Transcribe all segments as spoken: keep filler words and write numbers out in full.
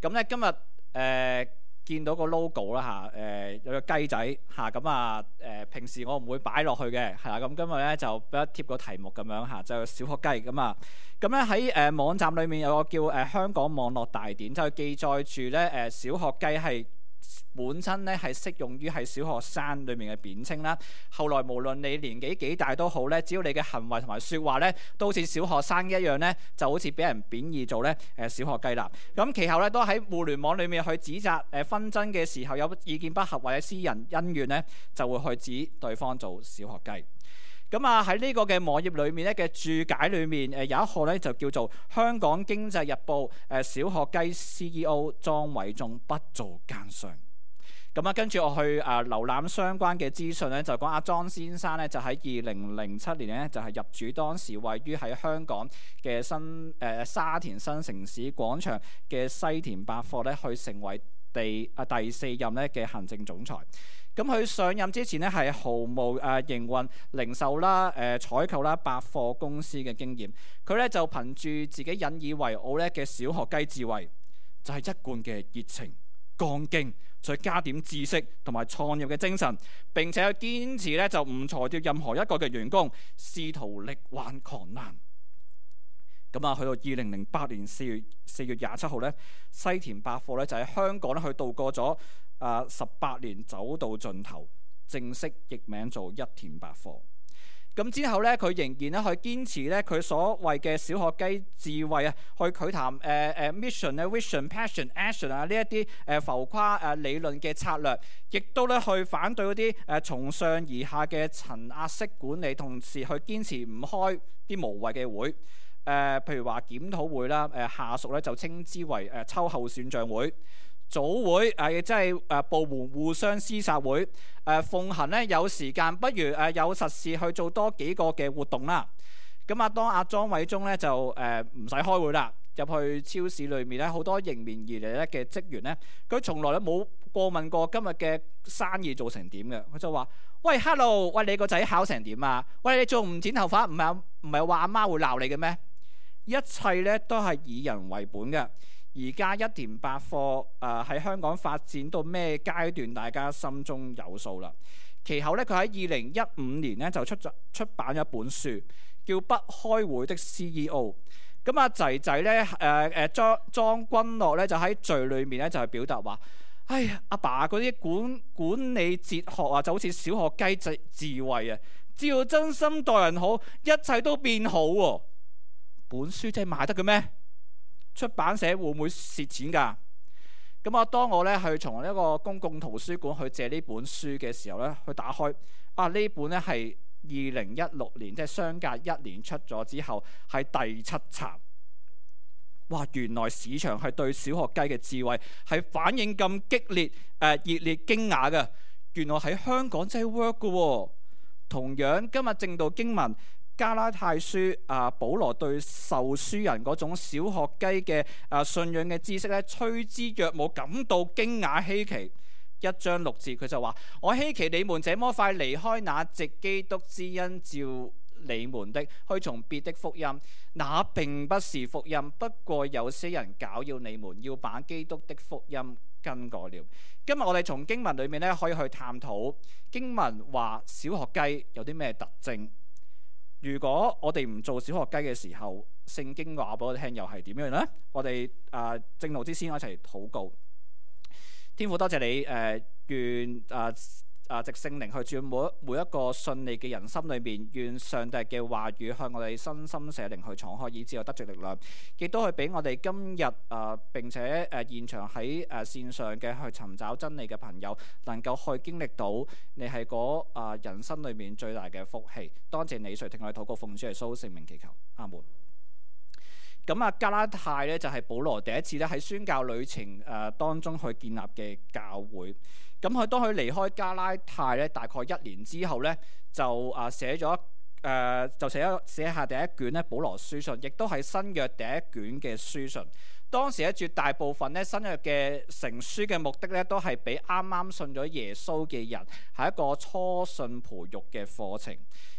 咁咧今日誒、呃、見到個 logo 啦嚇，誒有個雞仔嚇，咁啊誒平時我唔會擺落去嘅，係啦，咁今日咧就俾一貼個題目咁樣嚇，就小學雞咁啊。咁咧喺誒網站裏面有個叫誒、呃、香港網絡大典，就記載住咧誒小學雞係本身咧係適用於係小學生裏面嘅貶稱啦。後來無論你年紀幾大都好咧，只要你嘅行為同埋説話咧都好似小學生一樣咧，就好似俾人貶義做咧誒小學雞啦。咁其後咧都喺互聯網裏面去指責誒紛爭嘅時候有意見不合或者私人恩怨咧，就會去指對方做小學雞。咁啊喺呢個嘅網頁裏面咧嘅註解裏面誒有一項咧就叫做香港經濟日報誒小學雞 C E O 莊偉忠不做奸商。咁啊，跟住我去啊瀏覽相關嘅資訊咧，就講阿莊先生咧，就喺二零零七年咧，就係入主當時位於喺香港嘅新誒、呃、沙田新城市廣場嘅西田百貨咧，去成為第啊第四任咧嘅行政總裁。咁佢上任之前咧係毫無誒、呃、營運、零售啦、誒、呃、採購啦、百貨公司嘅經驗。佢咧就憑住自己引以為傲咧嘅小學雞智慧，就係、是、一貫嘅熱情、幹勁。再加點知識同埋創業嘅精神，並且去堅持咧就唔裁掉任何一個嘅員工，試圖力挽狂瀾。咁啊，去到二零零八年四月四月廿七號咧，西田百貨咧就喺香港咧去度過咗啊十八年，走到盡頭，正式易名做一田百貨。咁之後咧，佢仍然咧去堅持咧佢所謂嘅小學雞智慧啊，去佢談誒誒 mission 咧、vision、passion、action 啊呢一啲誒浮誇誒理論嘅策略，亦都咧去反對嗰啲誒從上而下嘅層壓式管理，同時去堅持唔開啲無謂嘅會。誒、呃，譬如話檢討會啦，誒、呃、下屬咧就稱之為誒秋後算賬會。組會誒亦即係誒部門互相廝殺會。誒、呃、奉行咧有時間不如誒、呃、有實事去做多幾個嘅活動啦。咁啊，當阿莊偉忠咧就誒唔使開會啦，入去超市裏面咧好多迎面而嚟咧嘅職員咧，佢從來都冇過問過今日嘅生意做成點嘅。佢就話：喂 ，hello， 喂你個仔考成點啊？喂，你仲唔剪頭髮？唔係唔係話阿媽會鬧你嘅咩？一切咧都係以人為本嘅。而家一田百貨誒喺香港發展到咩階段，大家心中有數啦。其後咧，佢喺二零一五年咧就出咗出版一本書，叫《不開會的 C E O》。咁啊仔仔咧誒誒莊莊君樂咧就喺序裏面咧就係表達話：哎呀，阿爸嗰啲管管理哲學啊，就好似小學雞智智慧啊，只要真心待人好，一切都變好喎。本書真係賣得嘅咩？出版社會唔會蝕錢㗎？咁啊，當我咧去從一個公共圖書館去借呢本書嘅時候咧，去打開啊呢本咧係二零一六年，即係相隔一年出咗之後，係第七冊。哇！原來市場係對小學雞嘅智慧係反應咁激烈、誒、呃、熱烈、驚訝嘅。原來喺香港真係 work 嘅喎。同樣今日正道經文。加拉太書啊，保羅對受書人嗰種小學雞嘅啊信仰嘅知識咧，趨之若鶩，感到驚訝稀奇。一章六節佢就話：我稀奇你們這麼快離開那藉基督之恩召你們的，去從別的福音，那並不是福音。不過有些人攪擾你們，要把基督的福音更改了。今日我哋從經文裏面咧，可以去探討經文話小學雞有啲咩特徵。如果我哋唔做小學雞嘅時候，聖經話俾我哋聽又係點樣呢？我哋啊、呃、正路之先一齊禱告。天父多謝你誒，願啊啊藉聖靈去住每每一個順利嘅人心裏面，願上帝嘅話語向我哋身心社靈去敞開，以致有得着力量，亦都去俾我哋今日啊、呃、並且誒、呃、現場喺誒、呃、線上嘅去尋找真理嘅朋友，能夠去經歷到你係嗰啊人生裏面最大嘅福氣。多謝你垂聽我哋禱告，奉主耶穌聖名祈求，阿門。咁啊，加拉太咧就係保羅第一次咧喺宣教旅程誒當中去建立嘅教會。咁佢當佢離開加拉太咧，大概一年之後咧，就啊寫咗誒就寫咗寫下第一卷咧保羅書信，亦都係新約第一卷嘅書信。當時咧絕大部分咧新約嘅成書嘅目的咧，都係俾啱啱信咗耶穌嘅人，係一個初信培育嘅課程。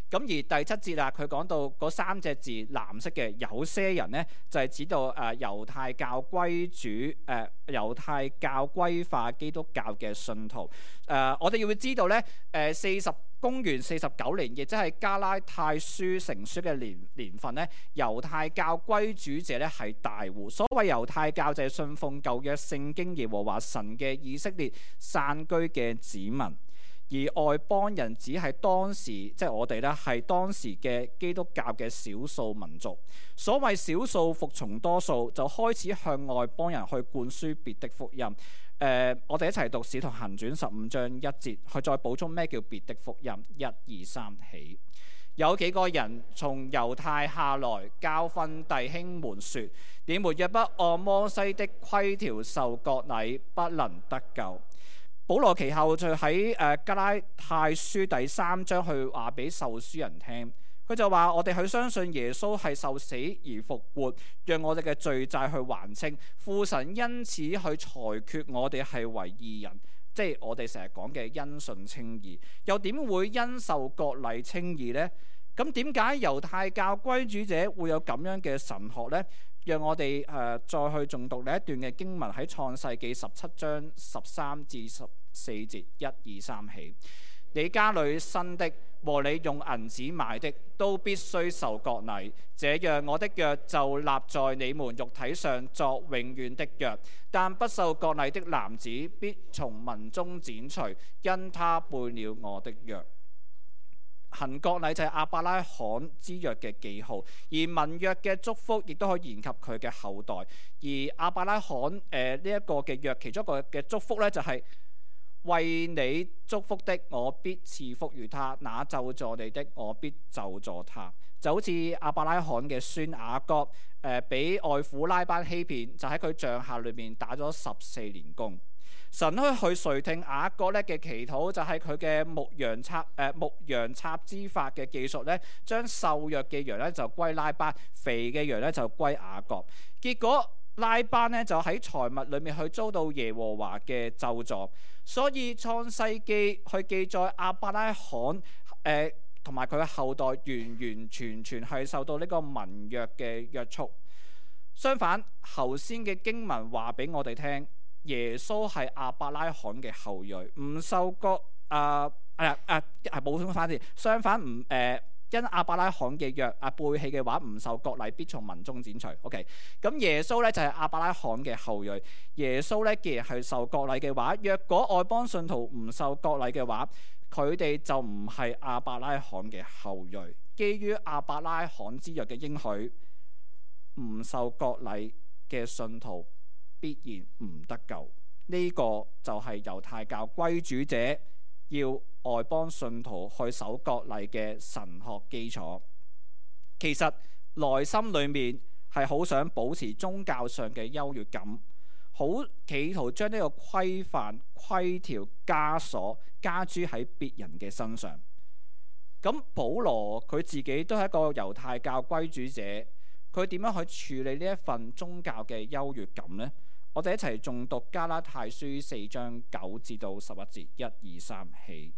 咁而第七節啊，佢講到嗰三隻字藍色嘅有些人呢，就係、是、指到誒、呃、猶太教歸主誒、呃、猶太教歸化基督教嘅信徒。誒、呃、我哋要知道咧，誒四十公元四十九年，亦即係加拉太書成書嘅年年份咧，猶太教歸主者咧係大戶。所謂猶太教就係信奉舊約聖經耶和華神嘅以色列散居嘅子民，而外邦人只係當時即係、就是、我哋咧係當時嘅基督教嘅少數民族。所謂少數服從多數，就開始向外邦人去灌輸別的福音。誒、呃，我哋一齊讀《使徒行傳》十五章一節，去再補充咩叫別的福音。一二三起，有幾個人從猶太下來，教訓弟兄們說：你們若不按摩西的規條受割禮，不能得救。保羅其後就喺誒加拉太書第三章去話俾受書人聽。佢就話：我哋去相信耶穌係受死而復活，讓我哋嘅罪債去還清。父神因此去裁決我哋係為義人，即係我哋成日講嘅因信稱義。又點會因受割禮稱義呢？咁點解猶太教歸主者會有咁樣嘅神學呢？讓我哋誒、呃、再去重讀另一段嘅經文喺創世記十七章十三至十四節，一二三起。你家裏生的和你用銀子買的，都必須受割禮。這樣我的約就立在你們肉體上作永遠的約。但不受割禮的男子必從民中剪除，因他背了我的約。行割禮就係亞伯拉罕之約嘅記號，而民約嘅祝福亦都可以延及佢嘅後代。而亞伯拉罕誒呢一個嘅約，其中一個嘅祝福咧就係、是。為你祝福的，我必賜福於他；那咒詛你的，我必咒詛他。就好似亞伯拉罕嘅孫雅各，誒、呃，俾外父拉班欺騙，就喺佢帳下裏面打咗十四年工。神可以去垂聽雅各咧嘅祈禱，就係佢嘅牧羊插誒、呃、牧羊插枝法嘅技術咧，將瘦弱嘅羊咧就歸拉班，肥嘅羊咧就歸雅各。結果拉班咧就喺財物裏面去遭到耶和華嘅咒詛。所以創世記去記載亞伯拉罕誒同埋佢嘅後代完完全全係受到呢個民約嘅約束。相反，頭先嘅經文話俾我哋聽，耶穌係亞伯拉罕嘅後裔，唔受割啊誒誒係補充翻先。相反唔誒。呃因亞伯拉罕嘅約啊背棄嘅話，唔受割禮，必從民中剪除。OK， 咁耶穌咧就係、是、亞伯拉罕嘅後裔。耶穌咧既然係受割禮嘅話，若果外邦信徒唔受割禮嘅話，佢哋就唔係亞伯拉罕嘅後裔。基於亞伯拉罕之約嘅應許，唔受割禮嘅信徒必然唔得救。呢、這個就係猶太教歸主者要外邦信徒去守割禮嘅神學基礎。其實內心裏面係好想保持宗教上嘅優越感，好企圖將呢個規範規條枷鎖加諸喺別人嘅身上。咁保羅佢自己都係一個猶太教歸主者，佢點樣去處理呢一份宗教嘅優越感呢？我哋一齊誦讀加拉太書四章九至到十一節，一二三起。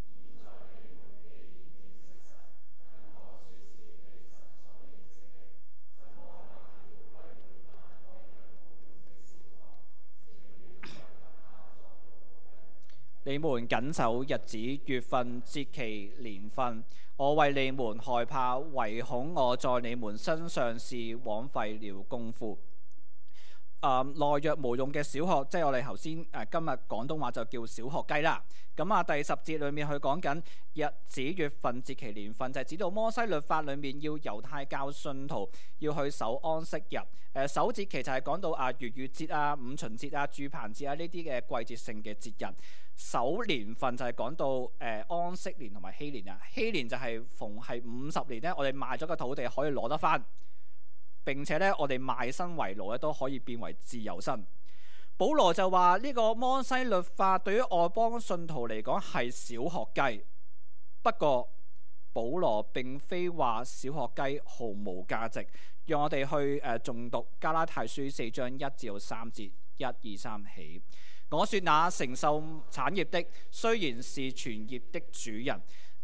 你們謹守日子、月份、節期、年份。我為你們害怕，唯恐我在你們身上是枉費了功夫。誒懦弱無用嘅小學，即係我哋頭先誒今日廣東話就叫小學雞啦。咁啊，第十節裏面佢講緊日子、月份、節期、年份，就係、是、指到摩西律法裏面要猶太教信徒要去守安息日。誒、呃、守節期就係講到啊逾越節啊、五旬節啊、住棚節啊呢啲嘅季節性嘅節日。守年份就係講到誒、呃、安息年同埋禧年啊。禧年就係逢係五十年咧，我哋賣咗個土地可以攞得返。並且咧，我哋賣身為奴咧都可以變為自由身。保羅就話呢個摩西律法對於外邦信徒嚟講係小學雞。不過保羅並非話小學雞毫無價值。讓我哋去誒誦讀加拉太書四章一至到三節，一二三起。我說那承受產業的雖然是全業的主人，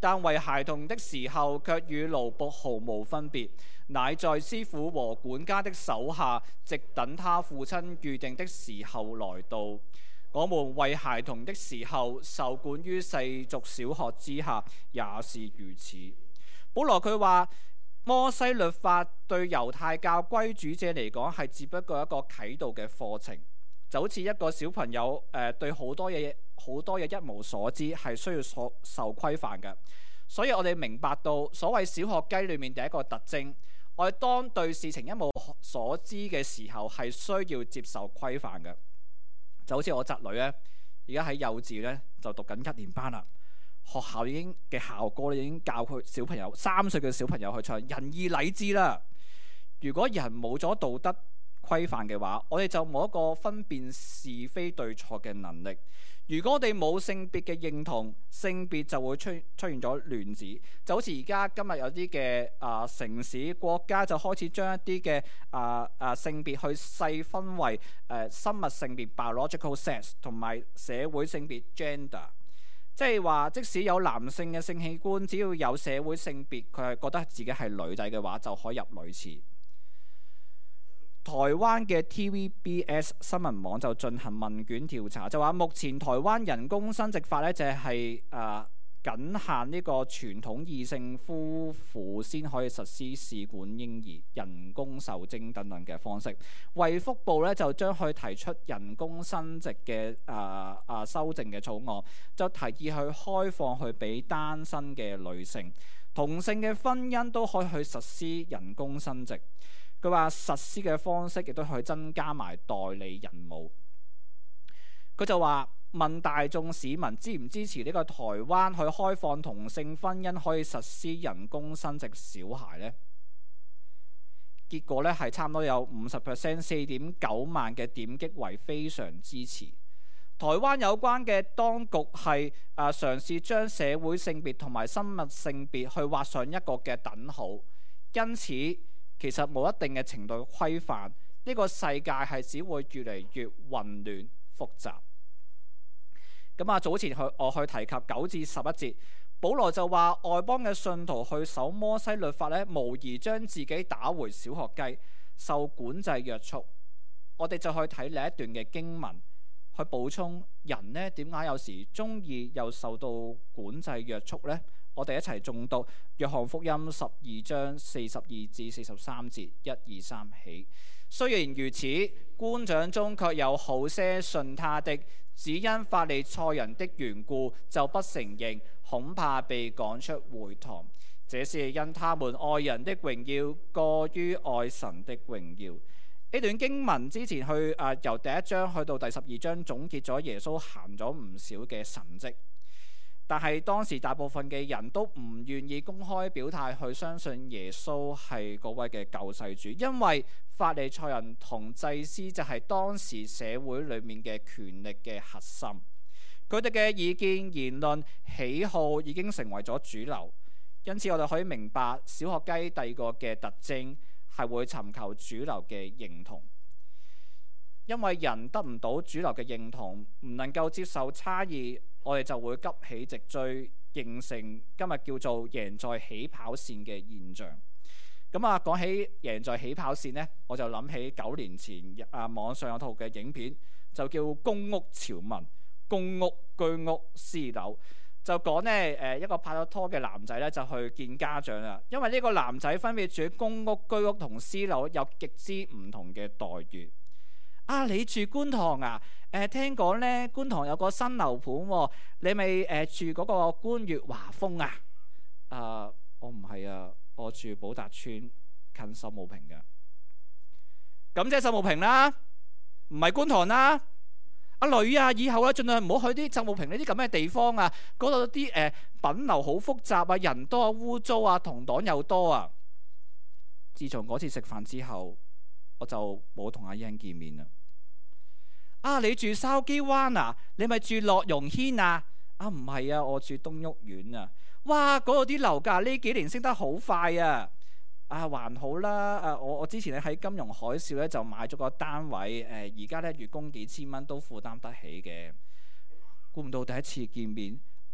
但為孩童的時候卻與奴僕毫無分別，乃在師傅和管家的手下，直等他父親預定的時候來到。我們為孩童的時候受管於世俗小學之下，也是如此。保羅佢話摩西律法對猶太教歸主者嚟講係只不過一個啟導嘅課程，就好似一個小朋友誒、呃、對好多嘢好多嘢一無所知，係需要所受規範嘅。所以我哋明白到所謂小學雞裏面第一個特徵，我哋當對事情一無所知嘅時候係需要接受規範嘅。就好似我侄女咧，而家喺幼稚咧就讀緊一年班啦。學校已經嘅校歌已經教佢小朋友三歲嘅小朋友去唱仁義禮智啦。如果人冇咗道德規範嘅話，我哋就冇一個分辨是非對錯嘅能力。如果我哋冇性別嘅認同，性別就會出出現咗亂子。就好似而家今日有啲嘅啊城市國家就開始將一啲嘅啊啊性別去細分為誒、呃、生物性別 biological sex 同埋社會性別 gender， 即係話即使有男性嘅性器官，只要有社會性別佢係覺得自己係女仔嘅話，就可以入女廁。台灣嘅 T V B S 新聞網就進行問卷調查，就話目前台灣人工生殖法咧就係誒僅限呢個傳統異性夫婦先可以實施試管嬰兒、人工受精等等嘅方式。衛福部咧就將佢提出人工生殖嘅誒誒修正嘅草案，就提議去開放去俾單身嘅女性、同性嘅婚姻都可以去實施人工生殖。佢話實施嘅方式亦都可以增加埋代理人母。佢就話問大眾市民支唔支持呢個台灣去開放同性婚姻可以實施人工生殖小孩呢？結果咧係差唔多有五十 percent 四點九萬嘅點擊為非常支持。台灣有關嘅當局係啊嘗試將社會性別同埋生物性別去畫上一個嘅等號，因此其實冇一定嘅程度嘅規範，呢個世界係只會越嚟越混亂複雜。咁啊，早前去我去提及九至十一節，保羅就話外邦嘅信徒去守摩西律法咧，無疑將自己打回小學雞，受管制約束。我哋就去睇另一段嘅經文去補充，人呢點解有時中意又受到管制約束呢？我哋一齊誦讀約翰福音十二章四十二至四十三節，一二三起。雖然如此，官長中卻有好些信他的，只因法利賽人的緣故，就不承認，恐怕被趕出會堂。這是因他們愛人的榮耀過於愛神的榮耀。呢段經文之前去啊、呃，由第一章去到第十二章，總結咗耶穌行咗唔少嘅神蹟。但係當時大部分嘅人都唔願意公開表態去相信耶穌係嗰位嘅救世主，因為法利賽人同祭司就係當時社會裏面嘅權力嘅核心，佢哋嘅意見、言論、喜好已經成為咗主流。因此我哋可以明白小學雞第二個嘅特徵係會尋求主流嘅認同，因為人得唔到主流嘅認同，唔能夠接受差異，我哋就會急起直追，形成今日叫做贏在起跑線嘅現象。咁啊，講起贏在起跑線呢，我就諗起九年前啊網上有套嘅影片，就叫《公屋潮民》，公屋、居屋、私樓，就講呢誒一個拍咗拖嘅男仔咧就去見家長啦，因為呢個男仔分別住喺公屋、居屋同私樓，有極之唔同嘅待遇。啊！你住觀塘啊？誒、呃，聽講咧觀塘有個新樓盤喎，你咪誒、呃、住嗰個觀悅華豐啊？啊、呃，我唔係啊，我住寶達邨近秀茂坪嘅。咁即係秀茂坪啦，唔係觀塘啦。阿女啊，以後咧盡量唔好去啲秀茂坪呢啲咁嘅地方啊，嗰度啲誒品流好複雜啊，人多啊，污糟啊，同黨又多啊。自從嗰次食飯之後，我就冇同阿英見面啦。啊，你住筲箕灣啊？你咪住樂融軒啊？啊，唔係啊，我住東屋苑啊。哇，嗰度啲樓價呢幾年升得好快啊！啊，還好啦。啊，我我之前咧喺金融海嘯咧就買咗個單位，誒而家咧月供幾千蚊都負擔得起嘅。估唔到第一次見面，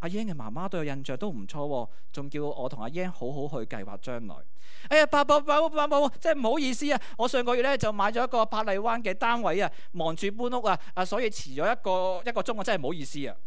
阿英嘅媽媽對我印象都唔錯喎，仲叫我同阿英好好去計劃將來。哎呀，爸爸爸爸爸爸，真係唔好意思啊！我上個月咧就買咗一個珀麗灣嘅單位啊，忙住搬屋啊，啊所以遲咗一個一個鐘，我真係唔好意思啊！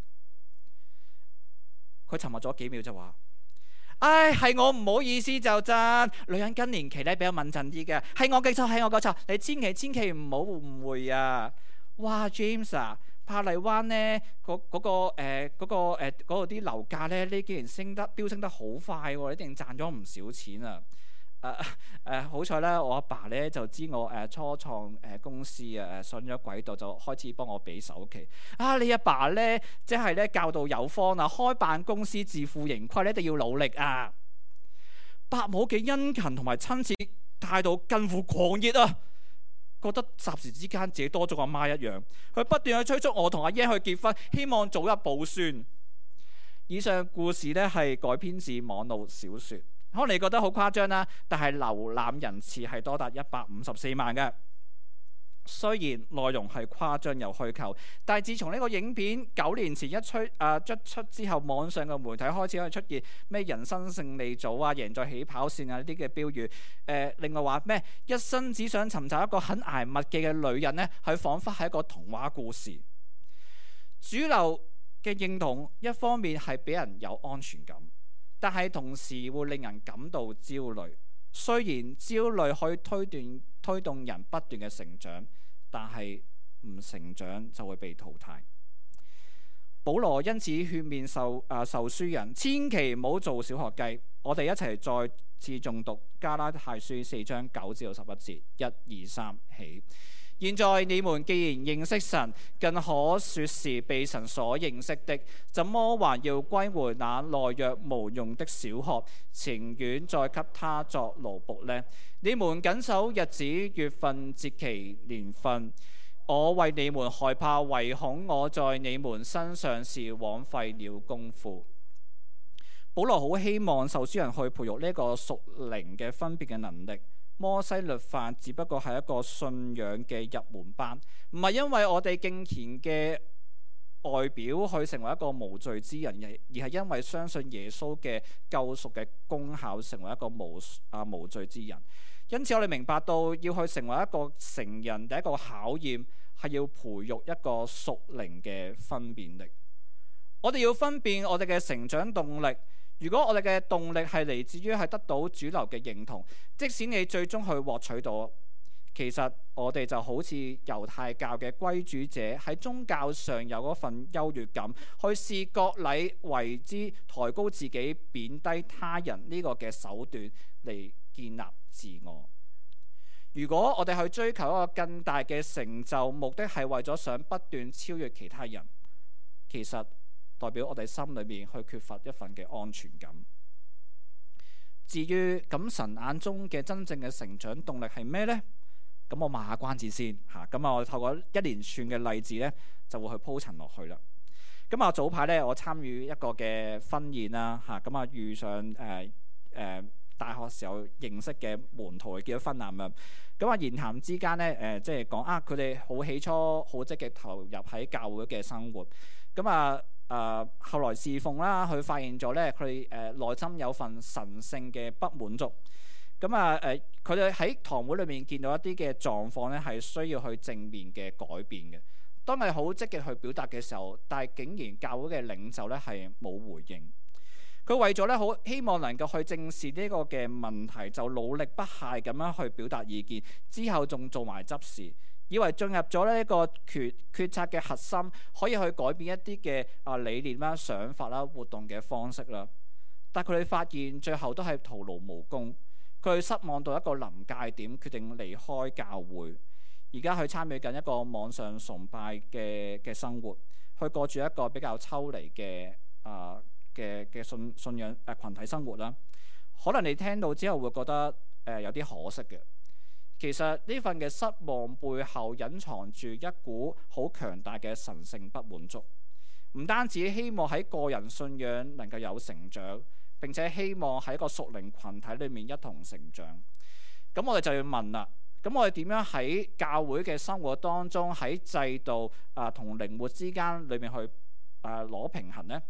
佢沉默咗幾秒就話：唉，係我唔好意思就真。女人更年期咧比較敏感啲嘅，係我嘅錯，係我嘅錯，你千祈千祈唔好誤會啊！哇 ，James 啊！珀麗灣咧，嗰嗰、嗰個誒嗰、嗰個誒嗰度啲樓價咧，呢幾年升得飆升得好快喎，一定賺咗唔少錢啊！誒誒好彩咧，我阿爸咧就知我誒、呃、初創誒公司啊誒上咗軌道，就開始幫我俾首期。啊，你阿爸咧即係咧教導有方啊，開辦公司自負盈虧咧，一定要努力啊！伯母嘅殷勤同埋親切態度近乎狂熱啊！覺得霎時之間自己多咗個阿媽一樣，佢不斷去催促我同阿英去結婚，希望早日抱孫。以上故事咧係改編自網絡小説，可能你覺得好誇張啦，但係瀏覽人次係多達一百五十四萬嘅。雖然內容係誇張又虛構，但係自從呢個影片九年前一出啊一出之後，網上嘅媒體開始可以出現咩人生勝利組啊、贏在起跑線啊呢啲嘅標語。誒、呃，另外話咩一生只想尋找一個肯捱麥記嘅女人呢，佢彷彿係一個童話故事。主流嘅認同一方面係俾人有安全感，但係同時會令人感到焦慮。雖然焦慮可以推斷推動人不斷嘅成長，但係唔成長就會被淘汰。保羅因此勸勉受啊、呃、受書人，千祈唔好做小學雞。我哋一齊再次誦讀加拉太書四章九至到十一節，一二三起。現在你們既然認識神，更可說是被神所認識的，怎麼還要歸回那懦弱無用的小學，情願再給他作奴僕呢？你們謹守日子、月份、節期、年份。我為你們害怕，唯恐我在你們身上是枉費了功夫。保羅好希望受書人去培育呢個屬靈嘅分別嘅能力。摩西律法只不過係一個信仰嘅入門班，唔係因為我哋敬虔嘅外表去成為一個無罪之人，而而係因為相信耶穌嘅救贖嘅功效，成為一個無啊無罪之人。因此我哋明白到要去成為一個成人，第一個考驗係要培育一個屬靈嘅分辨力。我哋要分辨我哋嘅成長動力。如果我哋嘅動力係嚟自於係得到主流嘅認同，即使你最終去獲取到，其實我哋就好似猶太教嘅歸主者喺宗教上有嗰份優越感，去視割禮為之抬高自己、貶低他人呢個嘅手段嚟建立自我。如果我哋去追求一個更大嘅成就，目的係為咗想不斷超越其他人，其實代表我哋心裏面去缺乏一份嘅安全感。至於咁神眼中嘅真正嘅成長動力係咩呢？咁我賣下關子先嚇。咁啊，我透過一連串嘅例子呢，就會去鋪陳落去啦。咁啊，早排呢，我參與一個嘅婚宴啦嚇。咁啊，遇上誒誒、呃呃、大學時候認識嘅門徒結咗婚啦咁樣。咁啊，言談之間呢，誒、呃、即係講啊，佢哋好起初好積極投入喺教會嘅生活。咁啊〜誒、呃、後來侍奉啦，佢發現咗咧，佢誒內心有份神性嘅不滿足。咁啊誒，佢哋喺堂會裏面見到一啲嘅狀況咧，係需要去正面嘅改變嘅。當佢好積極去表達嘅時候，但係竟然教會嘅領袖咧係冇回應。佢為咗咧好希望能夠去正視呢個嘅問題，就努力不懈咁樣去表達意見，之後仲做埋執事。以為進入咗呢一個決決策嘅核心，可以去改變一啲嘅啊理念啦、想法啦、活動嘅方式啦。但佢哋發現最後都係徒勞無功。佢哋失望到一個臨界點，決定離開教會。而家去參與緊一個網上崇拜嘅嘅生活，去過住一個比較抽離嘅啊嘅嘅信信仰誒羣體生活啦。可能你聽到之後會覺得誒、呃、有啲可惜嘅。其實呢份嘅失望背後隱藏住一股好強大嘅神性不滿足，唔單止希望喺個人信仰能夠有成長，並且希望喺一個屬靈群體裏面一同成長。咁我哋就要問啦，咁我哋點樣喺教會嘅生活當中，喺制度啊同靈活之間裏面去啊攞平衡呢？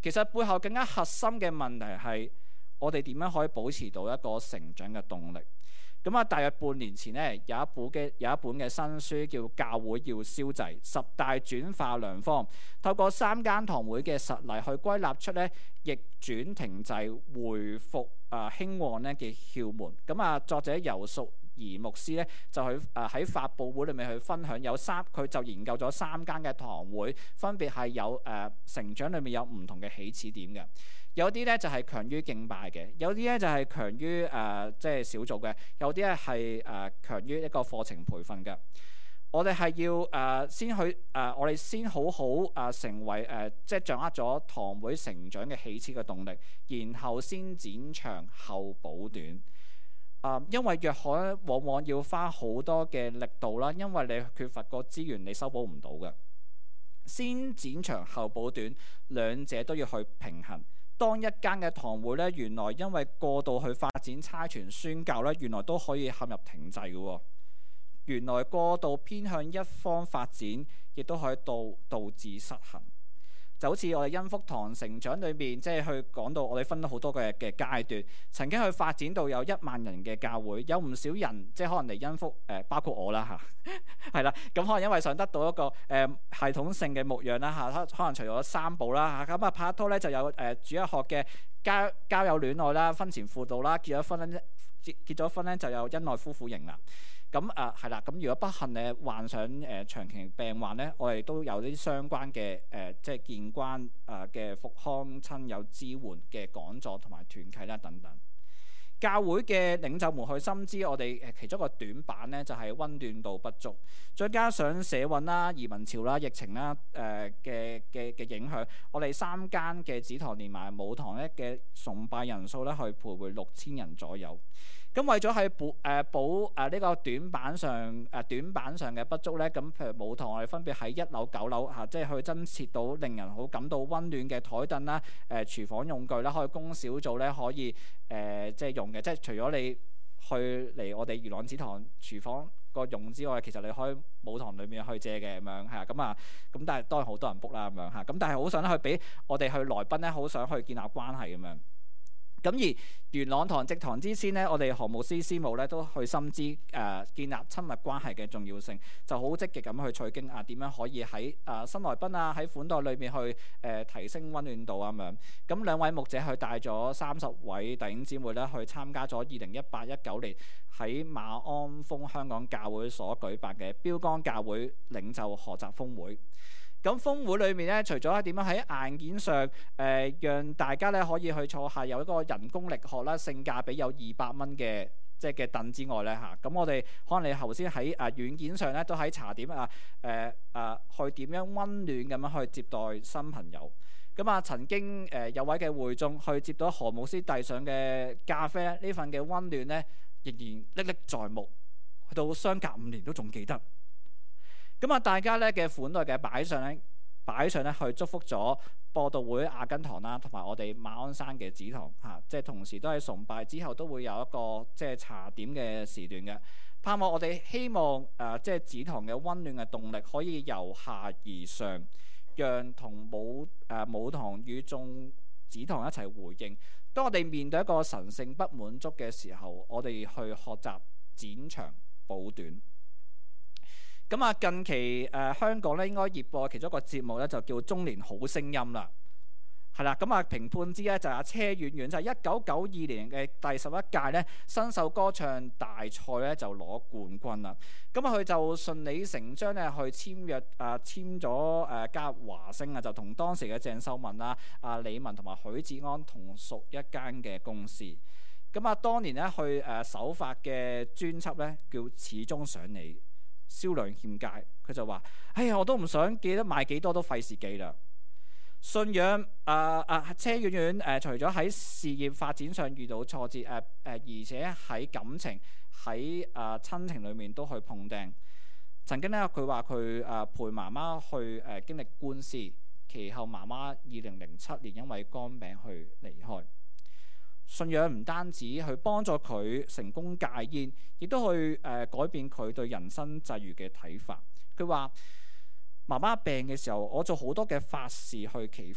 其實背後更加核心嘅問題係我哋點樣可以保持到一個成長嘅動力。咁啊，大約半年前呢，有一本嘅有一本嘅新書叫《教會要燒祭：十大轉化良方》，透過三間堂會嘅實例去歸納出咧逆轉停滯、回復啊興旺咧嘅竅門。咁啊，作者游淑儀牧師咧就去誒喺發佈會裏面去分享，有三佢就研究咗三間嘅堂會，分別係有誒、呃、成長裏面有唔同嘅起始點嘅。有啲咧就係強於敬拜嘅，有啲咧就係強於誒即係小組嘅，有啲咧係誒強於一個課程培訓嘅。我哋係要誒、呃、先去誒、呃，我哋先好好誒、呃、成為誒、呃、即係掌握咗堂會成長嘅起始嘅動力，然後先展長後補短。啊、呃，因為約翰往往要花好多嘅力度啦，因為你缺乏個資源，你修補唔到嘅。先展長後補短，兩者都要去平衡。當一間嘅堂會咧，原來因為過度去發展差傳宣教咧，原來都可以陷入停滯嘅、哦。原來過度偏向一方發展，亦都可以導導致失衡。就好似我哋恩福堂成長裏面，即係去講到我哋分咗好多嘅嘅階段，曾經去發展到有一萬人嘅教會，有唔少人即係可能嚟恩福誒、呃，包括我啦嚇，係啦，咁可能因為想得到一個誒、呃、系統性嘅牧養啦嚇，可能除咗三寶啦嚇，咁啊拍拖咧就有誒、呃、主日學嘅交交友戀愛啦、婚前輔導啦，結咗婚咧結結咗婚咧就有恩愛夫婦營啦。咁啊係啦，咁如果不幸你患上誒、呃、長期病患咧，我哋都有啲相關嘅誒、呃，即係見關誒嘅復康親友支援嘅講座同埋團契啦等等。教會嘅領袖們去深知我哋誒其中一個短板咧，就係、是、溫暖度不足，再加上社運啦、移民潮啦、疫情啦誒嘅嘅嘅影響，我哋三間嘅子堂連埋母堂咧嘅崇拜人數咧，去徘徊六千人左右。咁為咗喺補誒補誒呢個短板上誒、呃、短板上嘅不足咧，咁譬如母堂我哋分別喺一樓、九樓嚇，即係去增設到令人好感到溫暖嘅台凳啦、誒、呃、廚房用具啦，可以供小組咧可以誒、呃、即係用嘅，即係除咗你去嚟我哋元朗子堂廚房個用之外，其實你可以母堂裏面去借嘅咁樣係咁啊，咁但係當然好多人 book 啦咁樣嚇，咁但係好想咧去俾我哋去來賓咧，好想去建立關係咁樣。咁而元朗堂植堂之先咧，我哋何牧師師母咧都去深知誒、呃、建立親密關係嘅重要性，就好積極咁去取經啊，點樣可以喺誒、呃、新來賓啊喺款待裏面去誒、呃、提升溫暖度咁樣。咁兩位牧者去帶咗三十位弟兄姊妹咧去參加咗二零一八一九年喺馬鞍峰香港教會所舉辦嘅標竿教會領袖學習峰會。咁峰會裏面咧，除咗點樣喺硬件上誒、呃，讓大家咧可以去坐下有一個人工力學啦，性價比有二百蚊嘅即係嘅凳之外咧嚇，咁、啊、我哋可能你頭先喺誒軟件上咧都喺茶點啊誒啊去點樣溫暖咁樣去接待新朋友。咁啊曾經誒、呃、有位嘅會眾去接到何牧師遞上嘅咖啡呢份嘅溫暖咧，仍然歷歷在目，去到相隔五年都仲記得。咁啊，大家咧嘅款待嘅擺上咧，擺上咧去祝福咗播道會亞根堂啦，同埋我哋馬鞍山嘅子堂嚇，即係同時都喺崇拜之後都會有一個即係茶點嘅時段嘅。盼望我哋希望誒、呃、即係子堂嘅溫暖嘅動力可以由下而上，讓同母誒、呃、母堂與眾子堂一齊回應。當我哋面對一個神性不滿足嘅時候，我哋去學習剪長補短。咁啊，近期誒、呃、香港咧應該熱播其中一個節目咧，就叫《中年好聲音》啦，係啦。咁啊，評判之咧就係阿車婉婉，就係一九九二年嘅第十一屆咧新秀歌唱大賽咧就攞冠軍啦。咁啊，佢就順理成章咧去簽約啊，簽咗誒加入華星啊，就同當時嘅鄭秀文啊、啊李玟同埋許志安同屬一間嘅公司。咁啊，當年咧去誒、呃、首發嘅專輯咧叫《始終想你》。銷量欠佳，佢就話：哎呀，我都唔想記得賣幾多都費事記啦。信仰啊啊，車婉婉誒，除咗喺事業發展上遇到挫折誒誒、呃呃，而且喺感情喺啊、呃、親情裏面都去碰釘。曾經咧，佢話佢誒陪媽媽去誒、呃、經歷官司，其後媽媽二零零七年因為肝病去離開。信仰唔單止去幫助佢成功戒煙，亦都去誒、呃、改變佢對人生際遇嘅睇法。佢話媽媽病嘅時候，我做好多嘅法事去祈福，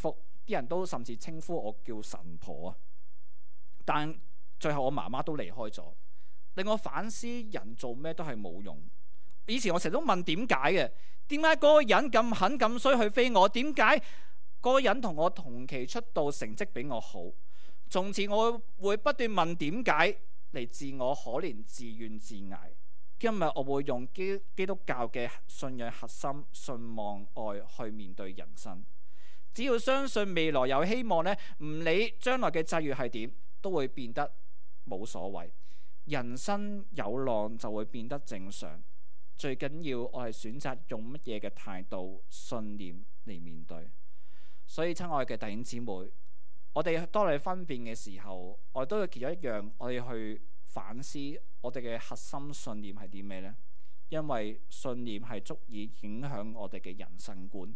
啲人都甚至稱呼我叫神婆啊。但最後我媽媽都離開咗，令我反思人做咩都係冇用。以前我成日都問點解嘅，點解嗰個人咁狠咁衰去飛我？點解嗰個人同我同期出道成績比我好？從此我會不斷問點解嚟自我可憐自怨自艾。今日我會用基基督教嘅信仰核心信望愛去面對人生。只要相信未來有希望呢，唔理將來嘅際遇係點，都會變得冇所謂。人生有浪就會變得正常。最緊要我係選擇用乜嘢嘅態度、信念嚟面對。所以親愛嘅弟兄姊妹，我哋當我哋分辨嘅時候，我哋都要其中一樣，我哋去反思我哋嘅核心信念係啲咩呢？因為信念係足以影響我哋嘅人生觀。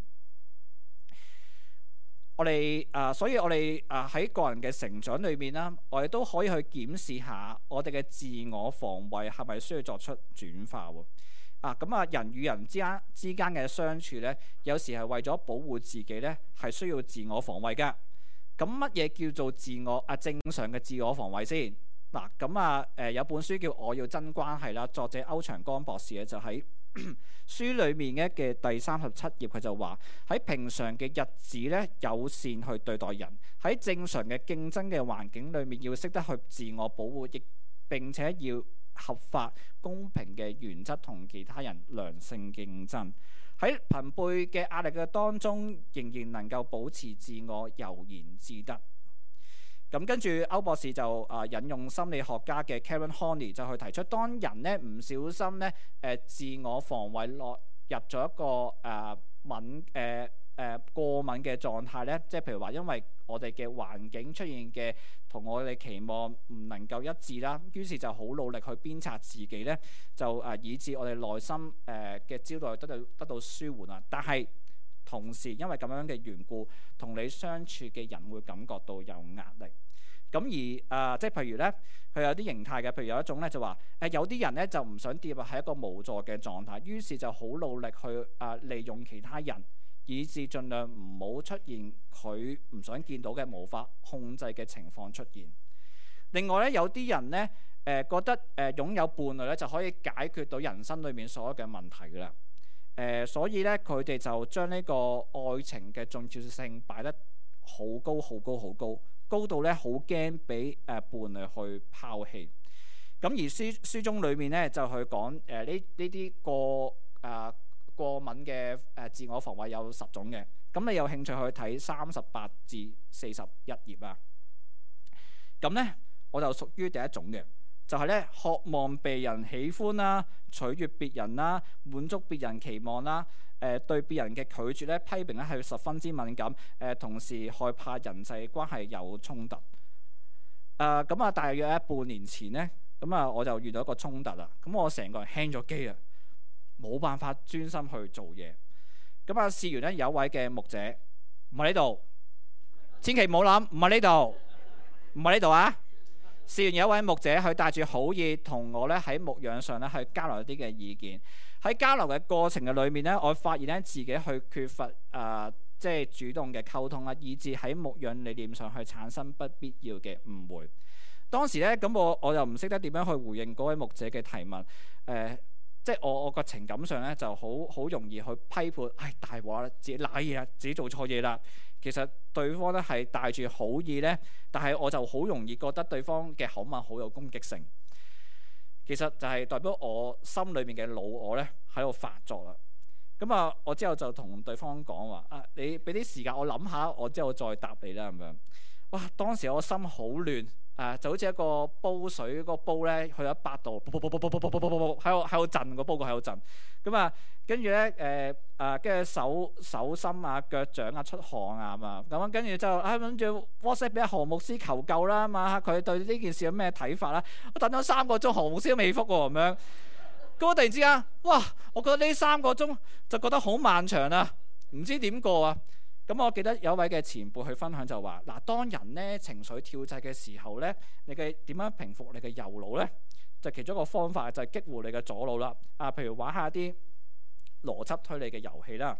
我哋啊、呃，所以我哋啊喺個人嘅成長裏面啦，我哋都可以去檢視下我哋嘅自我防衛係咪需要作出轉化喎？啊，咁啊，人與人之間之間嘅相處咧，有時係為咗保護自己咧，係需要自我防衛㗎。咁乜嘢叫做自我啊？正常嘅自我防衛先嗱。咁啊，誒、呃、有本書叫《我要真關係》啦，作者歐長江博士咧就喺書裏面嘅嘅第三十七頁，佢就話喺平常嘅日子咧，友善去對待人；喺正常嘅競爭嘅環境裏面，要識得去自我保護，亦並且要合法公平嘅原則同其他人良性競爭。喺朋輩嘅壓力嘅當中，仍然能夠保持自我悠然自得。咁跟住歐博士就啊引用心理學家嘅 Karen Horney 就去提出，當人咧唔小心咧誒自我防衛落入咗一個誒、呃、敏誒誒、呃、過敏嘅狀態咧，即係譬如話因為我哋嘅環境出現嘅同我哋期望唔能夠一致啦，於是就好努力去鞭策自己咧，就誒、呃、以致我哋內心誒嘅、呃、焦慮得到得到舒緩啊。但係同時因為咁樣嘅緣故，同你相處嘅人會感覺到有壓力。咁而誒、呃，即係譬如咧，佢有啲形態嘅，譬如有一種咧就話誒、呃，有啲人咧就唔想跌入喺一個無助嘅狀態，於是就好努力去誒、呃、利用其他人，以致盡量唔好出現佢唔想見到嘅無法控制嘅情況出現。另外咧，有啲人咧誒、呃、覺得誒、呃、擁有伴侶咧就可以解決到人生裏面所有嘅問題㗎啦。誒、呃，所以咧佢哋就將呢個愛情嘅重要性擺得好高、好高、好高。高到咧好驚俾誒伴侶去拋棄。咁而書書中裏面咧就去講誒呢呢啲過誒、呃、過敏嘅誒、呃、自我防衛有十種嘅。咁你有興趣去睇三十八至四十一頁啊。咁咧我就屬於第一種嘅，就係、是、咧渴望被人喜歡啦、取悅別人啦、滿足別人期望啦。誒、呃、對別人嘅拒絕咧、批評咧係十分之敏感。誒、呃、同時害怕人際關係有衝突。誒咁啊，大約喺半年前咧，咁啊我就遇到一個衝突啦。咁我成個人 hang 咗機啊，冇辦法專心去做嘢。咁啊，試完咧有一位嘅牧者唔喺呢度，千祈唔好諗，唔喺呢度，唔喺呢度啊！試完有一位牧者，佢帶住好意同我咧喺牧養上咧去交流一啲嘅意見。喺交流嘅過程嘅裏面咧，我發現咧自己去缺乏誒、呃、即係主動嘅溝通啦，以致喺牧養理念上去產生不必要嘅誤會。當時咧咁我我又唔識得點樣去回應嗰位牧者嘅提問。誒、呃、即係我我個情感上咧就好好容易去批判，唉大鑊啦，自己賴嘢啦，自己做錯嘢啦。其實對方咧係帶住好意咧，但係我就好容易覺得對方嘅口吻好有攻擊性。其實就係代表我心裏面嘅老我咧喺度發作啦。咁啊，我之後就同對方講話啊，你俾啲時間我諗下，我之後再答你啦咁樣。哇！當時我心好亂啊，就好似一個煲水嗰個煲咧去咗一百度，喺度喺度震，個煲個喺度震。咁啊，跟住咧誒啊，跟住手手心啊、腳掌啊出汗啊嘛。咁跟住就啊諗住 WhatsApp 俾何牧師求救啦嘛，佢對呢件事有咩睇法啦？我等咗三個鐘，何牧師都未覆喎咁樣。咁我突然之間，哇！我覺得呢三個鐘就覺得好漫長啊，唔知點過啊。咁我記得有位嘅前輩去分享就話：嗱，當人咧情緒跳掣嘅時候咧，你嘅點樣平復你嘅右腦咧？就其中一個方法就係激活你嘅左腦啦。啊，譬如玩下啲邏輯推理嘅遊戲啦。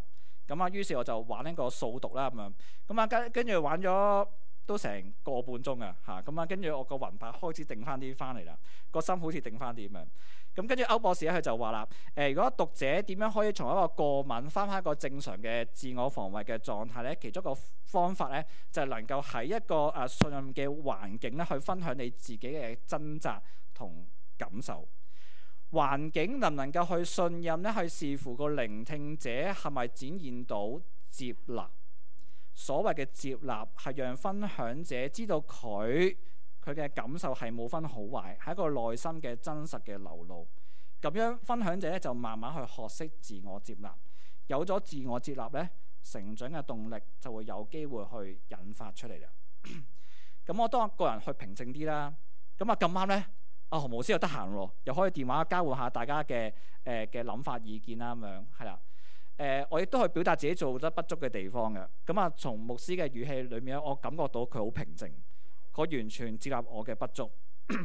咁啊，於是我就玩呢個數獨啦咁樣。咁啊，跟跟住玩咗都成個半鐘啊嚇。咁啊，跟住我個魂魄開始定翻啲翻嚟啦，個心好似定翻啲咁樣。咁跟住歐博士咧，佢就話啦：誒、呃，如果讀者點樣可以從一個過敏翻返一個正常嘅自我防衛嘅狀態咧？其中一個方法咧，就係、是、能夠喺一個誒、呃、信任嘅環境咧，去分享你自己嘅掙扎同感受。環境能唔能夠去信任咧？去視乎個聆聽者係咪展現到接納。所謂嘅接納係讓分享者知道佢佢嘅感受係冇分好壞，係一個內心嘅真實嘅流露。咁樣分享者咧就慢慢去學識自我接納。有咗自我接納咧，成長嘅動力就會有機會去引發出嚟啦。咁我當個人去平靜啲啦。咁啊咁啱咧，啊何牧師又得閒喎，又可以電話交換下大家嘅誒嘅諗法意見啦咁樣，係啦。誒、呃，我亦都去表達自己做得不足嘅地方嘅。咁啊，從牧師嘅語氣裏面，我感覺到佢好平靜。佢完全接納我嘅不足，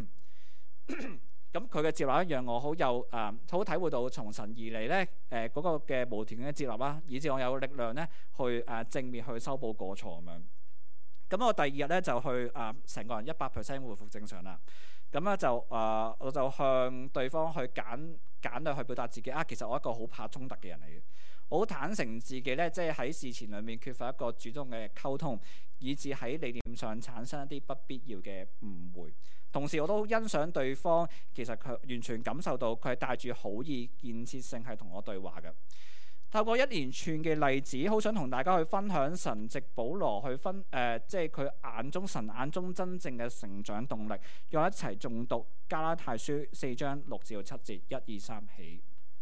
咁佢嘅接納讓我好有誒，好、呃、體會到從神而嚟咧，誒、呃、嗰、那個嘅無條件嘅接納啦，以至我有力量咧去誒、呃、正面去修補過錯咁樣。咁我第二日咧就去誒成、呃、個人一百 percent 回復正常啦。咁咧就誒、呃、我就向對方去簡簡略去表達自己啊，其實我係一個好怕衝突嘅人嚟嘅。我好坦誠自己咧，即係喺事前裏面缺乏一個主動嘅溝通，以致喺理念上產生一啲不必要嘅誤會。同時我都欣賞對方，其實佢完全感受到佢係帶住好意、建設性係同我對話嘅。透過一連串嘅例子，好想同大家去分享神藉保羅去分誒、呃，即係佢眼中神眼中真正嘅成長動力。讓我一齊誦讀加拉太書四章六至七節，一二三起。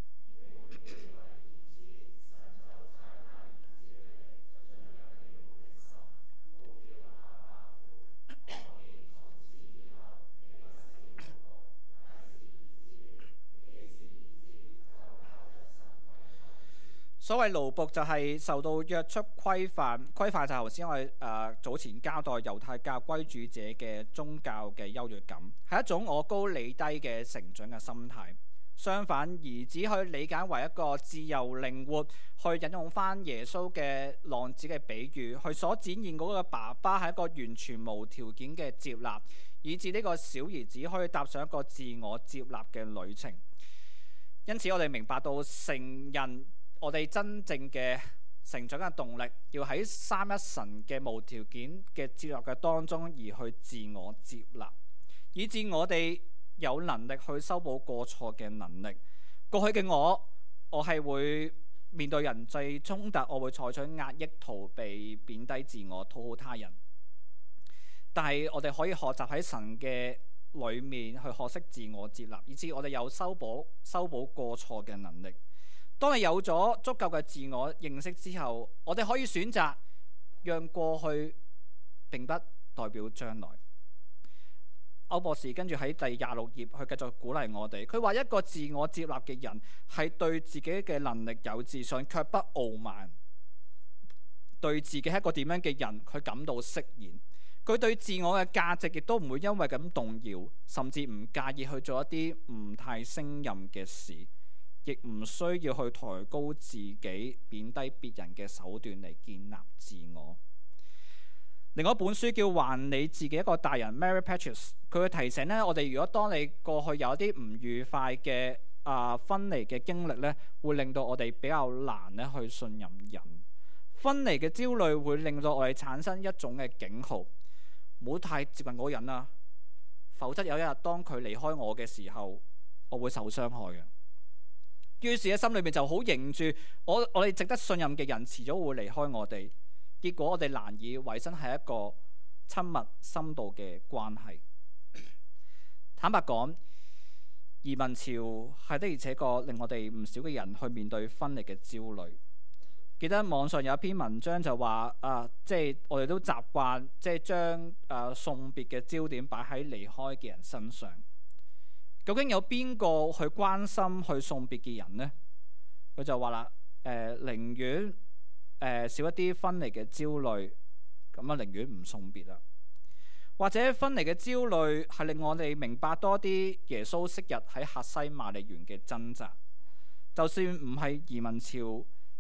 所謂奴僕就係受到約束規範，規範就係頭先我哋誒、呃、早前交代猶太教歸主者嘅宗教嘅優越感，係一種我高你低嘅成長嘅心態。相反，兒子去理解為一個自由靈活，去引用翻耶穌嘅浪子嘅比喻，去所展現嗰個爸爸係一個完全無條件嘅接納，以致呢個小兒子可以踏上一個自我接納嘅旅程。因此，我哋明白到成人。我哋真正嘅成長嘅動力，要喺三一神嘅無條件嘅接納嘅當中，而去自我接納，以致我哋有能力去修補過錯嘅能力。過去嘅我，我係會面對人際衝突，我會採取壓抑、逃避、貶低自我、討好他人。但係我哋可以學習喺神嘅裏面去學識自我接納，以致我哋有修補修補過錯嘅能力。當你有咗足夠嘅自我認識之後，我哋可以選擇讓過去並不代表將來。歐博士跟住喺第廿六頁去繼續鼓勵我哋，佢話一個自我接納嘅人係對自己嘅能力有自信，卻不傲慢。對自己係一個點樣嘅人，佢感到釋然。佢對自我嘅價值亦都唔會因為咁動搖，甚至唔介意去做一啲唔太勝任嘅事。亦唔需要去抬高自己、貶低別人嘅手段嚟建立自我。另外一本書叫《還你自己一個大人》，Mary Patches， 佢會提醒咧，我哋如果當你過去有啲唔愉快嘅啊分離嘅經歷咧，會令到我哋比較難咧去信任人。分離嘅焦慮會令到我哋產生一種嘅警號，唔好太接近嗰個人啦，否則有一日當佢離開我嘅時候，我會受傷害嘅。於是喺心裏面就好認住我，我哋值得信任嘅人遲早會離開我哋，結果我哋難以維生係一個親密深度嘅關係。坦白講，移民潮係的而且確令我哋唔少嘅人去面對分離嘅焦慮。記得網上有一篇文章就話啊，即係我哋都習慣即係將誒送別嘅焦點擺喺離開嘅人身上。究竟有邊個去關心去送別嘅人呢？佢就話啦，誒、呃、寧願誒、呃、少一啲分離嘅焦慮，咁啊寧願唔送別啦。或者分離嘅焦慮係令我哋明白多啲耶穌昔日喺客西馬尼園嘅掙扎。就算唔係移民潮，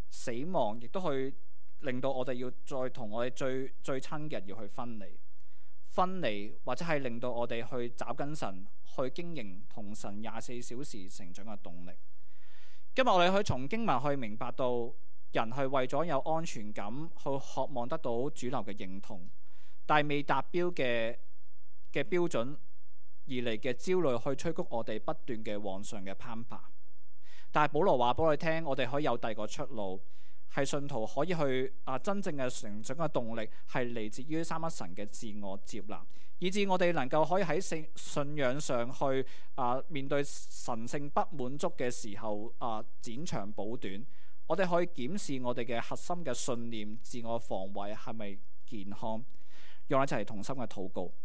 死亡亦都去令到我哋要再同我哋最最親嘅人要去分離，分離或者係令到我哋去找緊神，去經營同神廿四小時成長嘅動力。今日我哋去從經文去明白到，人係為咗有安全感，去渴望得到主流嘅認同，但係未達標嘅嘅標準而嚟嘅焦慮，去催谷我哋不斷嘅往上嘅攀爬。但係保羅話俾我哋聽，我哋可以有第二個出路，係信徒可以去啊真正嘅成長嘅動力係嚟自於三一神嘅自我接納，以致我哋能夠可以喺信信仰上去啊面對神性不滿足嘅時候啊剪長補短。我哋可以檢視我哋嘅核心嘅信念、自我防衛係咪健康，讓我一齊同心嘅禱告。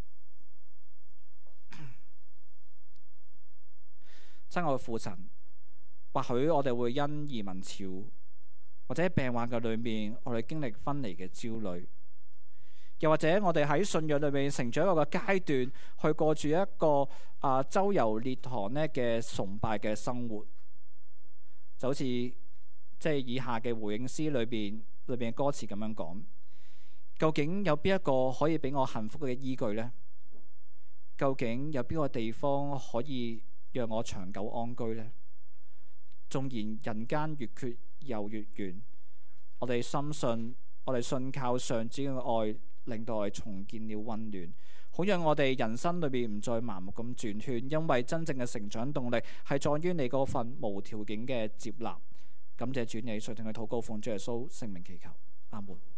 親愛嘅父神，或許我哋會因移民潮或者病患嘅裏面，我哋經歷分離嘅焦慮，又或者我哋喺信仰裏面成長一個階段，去過住一個啊周遊列堂咧嘅崇拜嘅生活，就好似即係以下嘅回應詩裏邊裏邊嘅歌詞咁樣講：究竟有邊一個可以俾我幸福嘅依據呢？究竟有邊個地方可以讓我長久安居呢？縱然人間越缺又越圓，我哋深信，我哋信靠上主嘅愛，令到我哋重建了溫暖，好讓我哋人生裏面唔再盲目咁轉圈，因為真正嘅成長動力係在於你嗰份無條件嘅接納。感謝主，你垂聽嘅禱告，奉主耶穌聖名祈求，阿門。